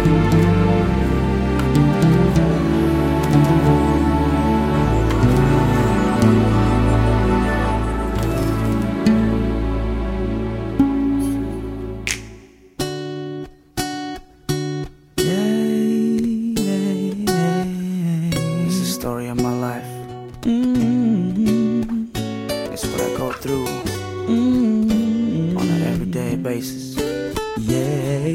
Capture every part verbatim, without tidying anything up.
Story of my life. Mm-hmm. It's what I go through mm-hmm. on an everyday basis. Yeah,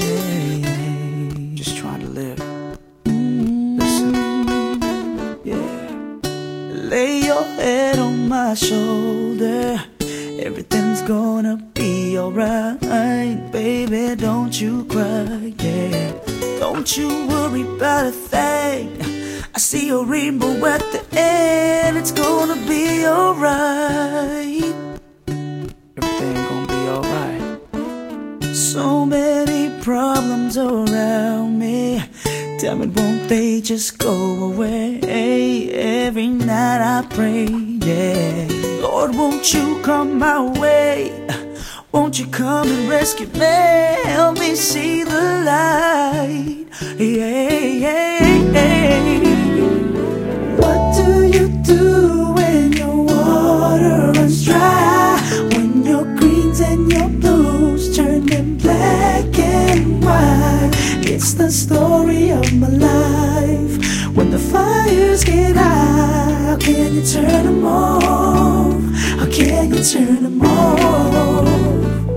just trying to live. Mm-hmm. Listen, yeah. Lay your head on my shoulder. Everything's gonna be alright, baby. Don't you cry, yeah. Don't you worry about a thing. I see a rainbow at the end. It's gonna be alright. Everything gonna be alright. So many problems around me. Tell me, won't they just go away? Every night I pray, yeah. Lord, won't you come my way? Won't you come and rescue me? Help me see the light. Yeah, yeah, yeah. What do you do when your water runs dry? When your greens and your blues turn them black and white? It's the story of my life. When the fires get high, how can you turn them off? How can you turn them off?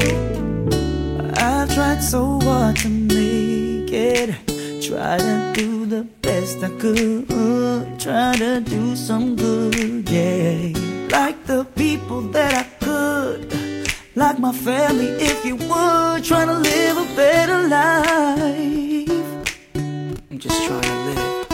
I've tried so hard to make it. Try to do the best I could. Try to do some good, yeah. Like the people that I could. Like my family, if you would. Trying to live a better life. I'm just trying to live.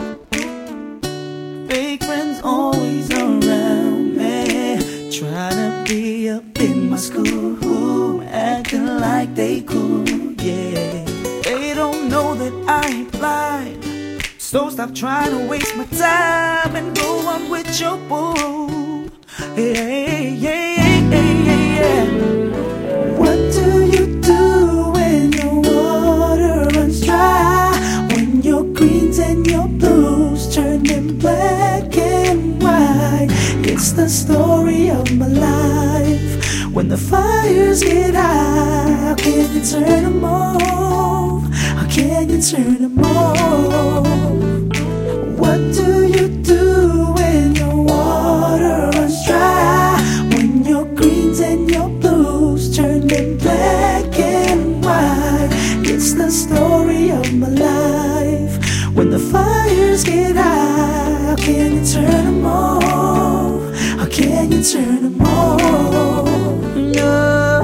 Fake friends always around me. Trying to be up in my school. Acting like they cool, yeah. They don't know that I ain't blind. So stop trying to waste my time and go on with your boo. Hey, yeah, yeah, yeah. What do you do when your water runs dry? When your greens and your blues turn them black and white? It's the story of my life. When the fires get high, how can you turn them off? How can you turn them off? What do you do when your water runs dry? When your greens and your blues turn them black and white? It's the story of my life. When the fires get high, how can you turn them off? How can you turn them off? No.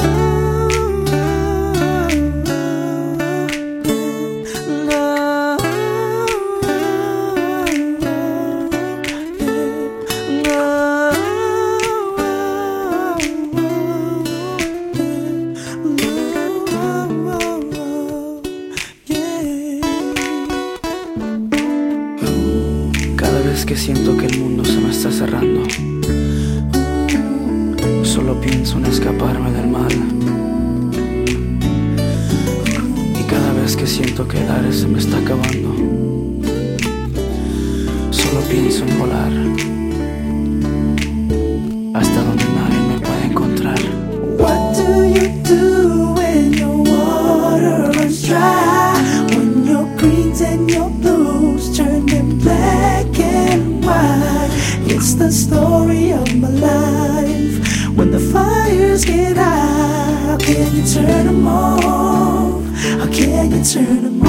Es que siento que el mundo se me está cerrando. Solo pienso en escaparme del mal. Y cada vez que siento que el aire se me está acabando, solo pienso en volar hasta donde nadie me puede encontrar. What do you do when your water runs dry? When your greens and your blues turn them black and white? It's the story of my life. When the fires get high, how can you turn them off? How can you turn them off?